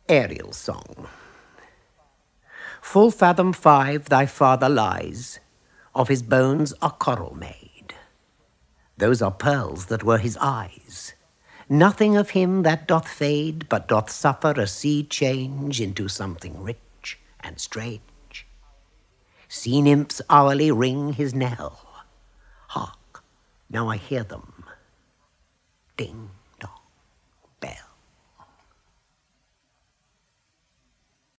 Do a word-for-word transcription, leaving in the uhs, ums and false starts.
Ariel Song. Full fathom five thy father lies, of his bones are coral made. Those are pearls that were his eyes. Nothing of him that doth fade, but doth suffer a sea change into something rich and strange. Sea nymphs hourly ring his knell. Hark, now I hear them. Ding.